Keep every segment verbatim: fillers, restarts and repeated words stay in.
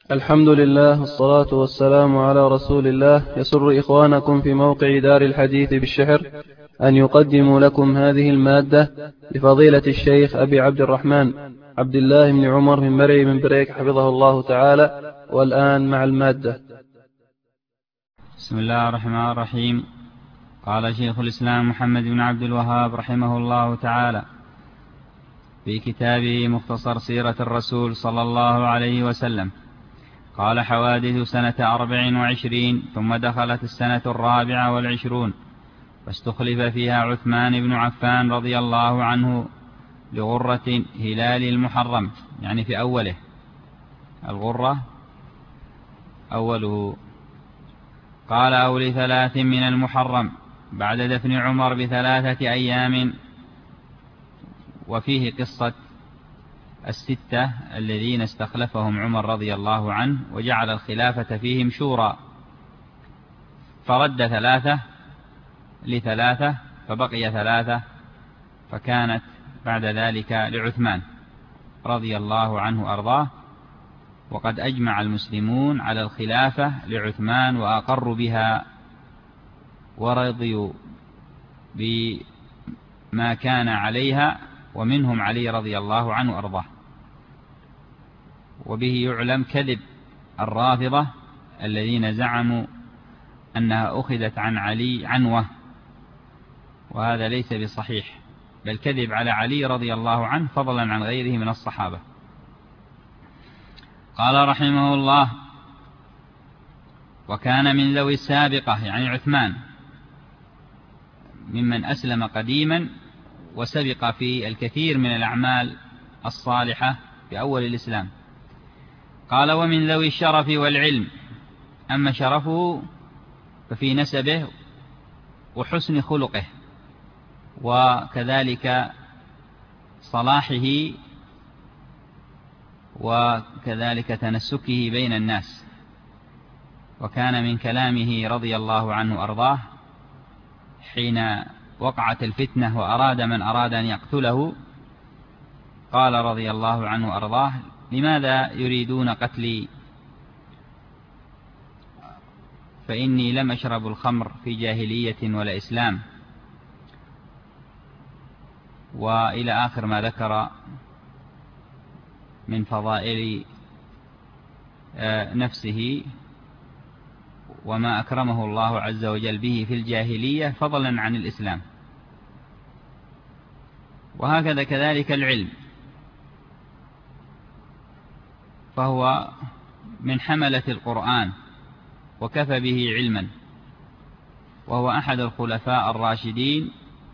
الحمد لله والصلاة والسلام على رسول الله. يسر إخوانكم في موقع دار الحديث بالشحر أن يقدموا لكم هذه المادة لفضيلة الشيخ أبي عبد الرحمن عبد الله بن عمر من مرعي من بريك حفظه الله تعالى. والآن مع المادة. بسم الله الرحمن الرحيم. قال شيخ الإسلام محمد بن عبد الوهاب رحمه الله تعالى في كتابه مختصر سيرة الرسول صلى الله عليه وسلم: قال: حوادث سنة أربع وعشرين، ثم دخلت السنة الرابعة والعشرون، فاستخلف فيها عثمان بن عفان رضي الله عنه لغرة هلال المحرم، يعني في أوله، الغرة أوله. قال: أو لثلاث من المحرم بعد دفن عمر بثلاثة أيام. وفيه قصة الستة الذين استخلفهم عمر رضي الله عنه وجعل الخلافة فيهم شورى، فرد ثلاثة لثلاثة فبقي ثلاثة، فكانت بعد ذلك لعثمان رضي الله عنه أرضاه. وقد أجمع المسلمون على الخلافة لعثمان وأقروا بها ورضيوا بما كان عليها، ومنهم علي رضي الله عنه أرضاه. وبه يعلم كذب الرافضة الذين زعموا أنها أخذت عن علي عنوة، وهذا ليس بصحيح، بل كذب على علي رضي الله عنه فضلا عن غيره من الصحابة. قال رحمه الله: وكان من ذوي السابقة، يعني عثمان، ممن أسلم قديما وسبق في الكثير من الأعمال الصالحة في أول الإسلام. قال: ومن ذوي الشرف والعلم، أما شرفه ففي نسبه وحسن خلقه، وكذلك صلاحه، وكذلك تنسكه بين الناس. وكان من كلامه رضي الله عنه أرضاه حين وقعت الفتنة وأراد من أراد أن يقتله، قال رضي الله عنه أرضاه: لماذا يريدون قتلي؟ فإني لم أشرب الخمر في جاهلية ولا إسلام، وإلى آخر ما ذكر من فضائل نفسه وما أكرمه الله عز وجل به في الجاهلية فضلا عن الإسلام. وهكذا كذلك العلم، فهو من حملة القرآن وكفى به علما، وهو أحد الخلفاء الراشدين،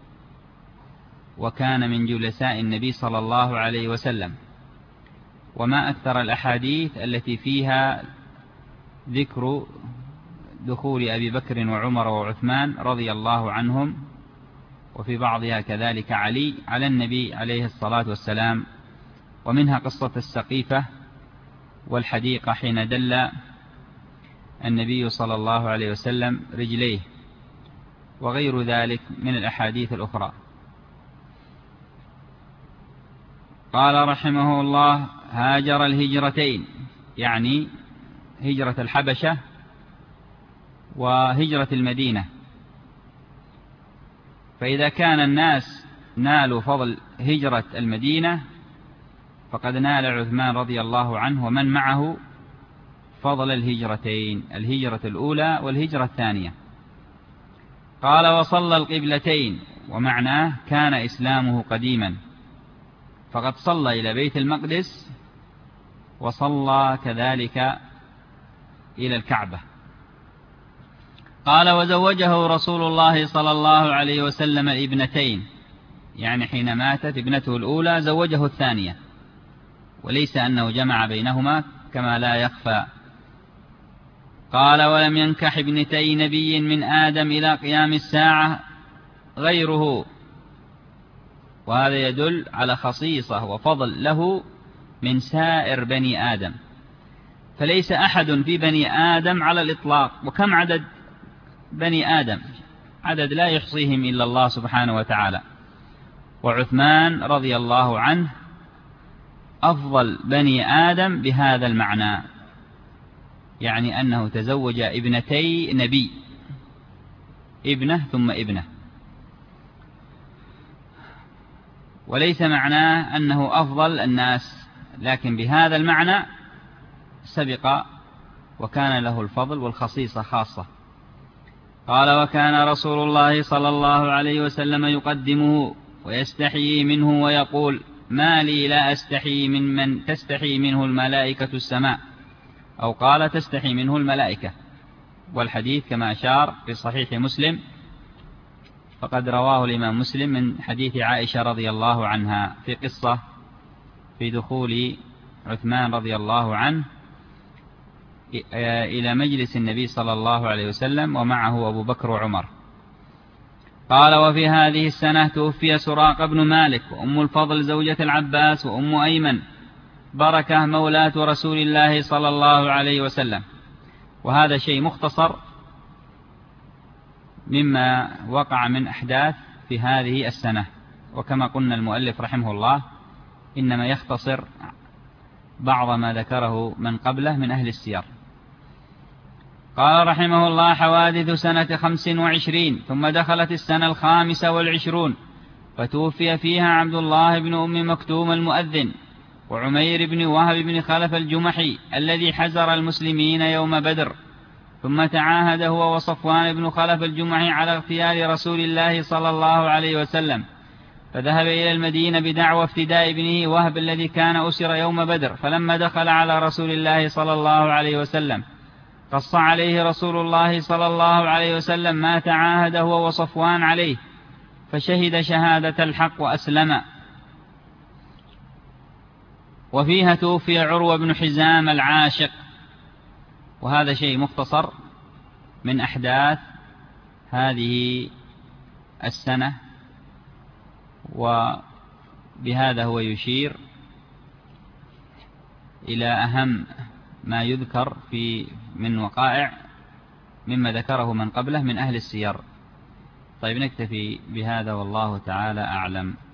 وكان من جلساء النبي صلى الله عليه وسلم. وما أكثر الأحاديث التي فيها ذكر دخول أبي بكر وعمر وعثمان رضي الله عنهم، وفي بعضها كذلك علي على النبي عليه الصلاة والسلام. ومنها قصة السقيفة والحديقة حين دل النبي صلى الله عليه وسلم رجليه، وغير ذلك من الأحاديث الأخرى. قال رحمه الله: هاجر الهجرتين، يعني هجرة الحبشة وهجرة المدينة. فإذا كان الناس نالوا فضل هجرة المدينة، فقد نال عثمان رضي الله عنه ومن معه فضل الهجرتين، الهجرة الأولى والهجرة الثانية. قال: وصلى القبلتين، ومعناه كان إسلامه قديما، فقد صلى إلى بيت المقدس وصلى كذلك إلى الكعبة. قال: وزوجه رسول الله صلى الله عليه وسلم ابنتين، يعني حين ماتت ابنته الأولى زوجه الثانية، وليس أنه جمع بينهما كما لا يخفى. قال: ولم ينكح ابنتي نبي من آدم إلى قيام الساعة غيره. وهذا يدل على خصيصة وفضل له من سائر بني آدم، فليس أحد في بني آدم على الإطلاق. وكم عدد بني آدم؟ عدد لا يحصيهم إلا الله سبحانه وتعالى. وعثمان رضي الله عنه أفضل بني آدم بهذا المعنى، يعني أنه تزوج ابنتي نبي، ابنة ثم ابنة، وليس معناه أنه أفضل الناس، لكن بهذا المعنى سبق وكان له الفضل والخصيصة خاصة. قال: وكان رسول الله صلى الله عليه وسلم يقدمه ويستحيي منه ويقول: ما لي لا أستحي من من تستحي منه الملائكة السماء، أو قال: تستحي منه الملائكة. والحديث كما أشار في صحيح مسلم، فقد رواه الإمام مسلم من حديث عائشة رضي الله عنها في قصة في دخول عثمان رضي الله عنه إلى مجلس النبي صلى الله عليه وسلم ومعه أبو بكر وعمر. قال: وفي هذه السنة توفي سراقة بن مالك وأم الفضل زوجة العباس وأم أيمن بركة مولاة رسول الله صلى الله عليه وسلم. وهذا شيء مختصر مما وقع من أحداث في هذه السنة، وكما قلنا المؤلف رحمه الله إنما يختصر بعض ما ذكره من قبله من أهل السير. قال رحمه الله: حوادث سنة خمس وعشرين. ثم دخلت السنة الخامسة والعشرون، فتوفي فيها عبد الله بن أم مكتوم المؤذن، وعمير بن وهب بن خلف الجمحي الذي حزر المسلمين يوم بدر. ثم تعاهد هو وصفوان بن خلف الجمحي على اغتيال رسول الله صلى الله عليه وسلم، فذهب إلى المدينة بدعوى افتداء ابنه وهب الذي كان أسر يوم بدر. فلما دخل على رسول الله صلى الله عليه وسلم قص عليه رسول الله صلى الله عليه وسلم ما تعاهد هو وصفوان عليه، فشهد شهادة الحق وأسلم. وفيها توفي عروة بن حزام العاشق. وهذا شيء مختصر من أحداث هذه السنة، وبهذا هو يشير إلى أهم ما يذكر في من وقائع مما ذكره من قبله من أهل السير. طيب، نكتفي بهذا والله تعالى أعلم.